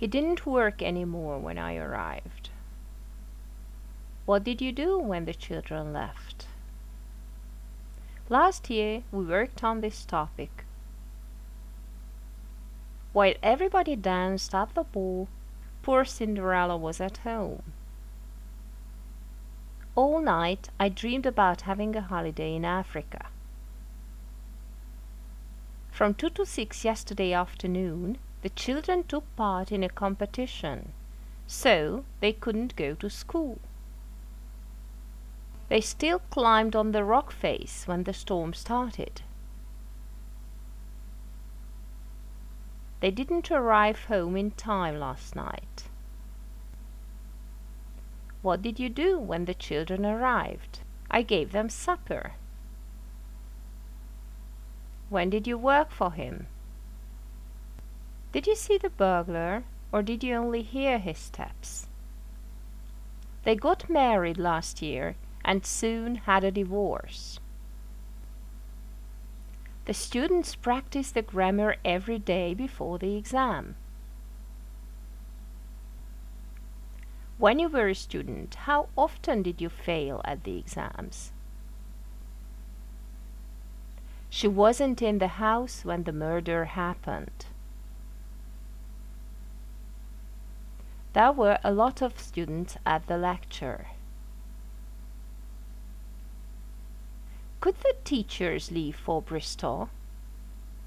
It didn't work anymore when I arrived. What did you do when the children left? Last year we worked on this topic. While everybody danced at the ball, poor Cinderella was at home. All night I dreamed about having a holiday in Africa. From 2 to 6 yesterday afternoon, the children took part in a competition, so they couldn't go to school. They still climbed on the rock face when the storm started. They didn't arrive home in time last night. What did you do when the children arrived? I gave them supper. When did you work for him? Did you see the burglar, or did you only hear his steps? They got married last year and soon had a divorce. The students practice the grammar every day before the exam. When you were a student, how often did you fail at the exams? She wasn't in the house when the murder happened. There were a lot of students at the lecture. Could the teachers leave for Bristol?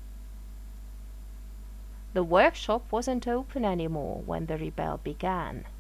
The workshop wasn't open anymore when the rebel began.